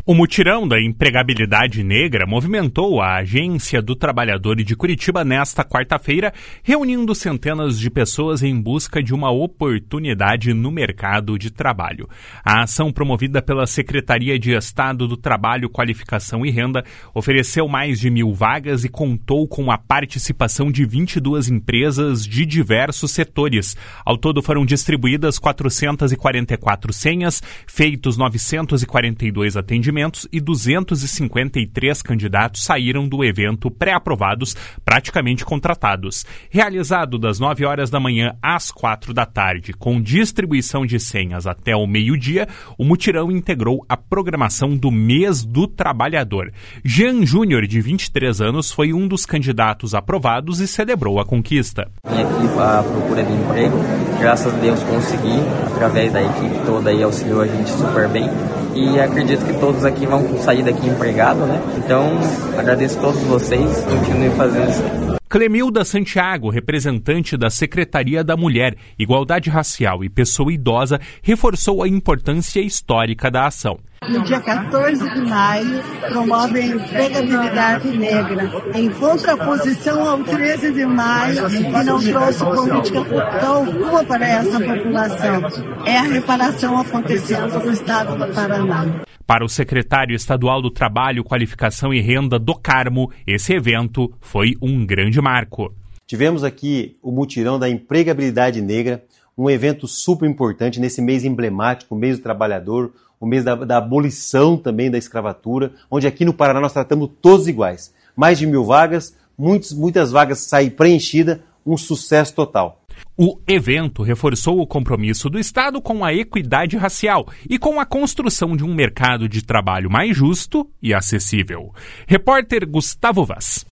O mutirão da empregabilidade negra movimentou a Agência do Trabalhador de Curitiba nesta quarta-feira, reunindo centenas de pessoas em busca de uma oportunidade no mercado de trabalho. A ação promovida pela Secretaria de Estado do Trabalho, Qualificação e Renda ofereceu mais de 1.000 vagas e contou com a participação de 22 empresas de diversos setores. Ao todo foram distribuídas 444 senhas, feitos 942 atendimentos e 253 candidatos saíram do evento pré-aprovados, praticamente contratados. Realizado das 9 horas da manhã às 4 da tarde, com distribuição de senhas até o meio-dia, o mutirão integrou a programação do Mês do Trabalhador. Jean Júnior, de 23 anos, foi um dos candidatos aprovados e celebrou a conquista. Vim aqui para a procura de emprego, graças a Deus consegui, através da equipe toda aí auxiliou a gente super bem. E acredito que todos aqui vão sair daqui empregados, né? Então, agradeço a todos vocês, continuem fazendo isso. Clemilda Santiago, representante da Secretaria da Mulher, Igualdade Racial e Pessoa Idosa, reforçou a importância histórica da ação. No dia 14 de maio, promove a empregabilidade negra, em contraposição ao 13 de maio, que não trouxe política alguma para essa população. É a reparação acontecendo no estado do Paraná. Para o secretário estadual do Trabalho, Qualificação e Renda do Carmo, esse evento foi um grande marco. Tivemos aqui o mutirão da empregabilidade negra, um evento super importante nesse mês emblemático, o mês do trabalhador, o mês da abolição também da escravatura, onde aqui no Paraná nós tratamos todos iguais. Mais de 1.000 vagas, muitas vagas saem preenchidas, um sucesso total. O evento reforçou o compromisso do Estado com a equidade racial e com a construção de um mercado de trabalho mais justo e acessível. Repórter Gustavo Vaz.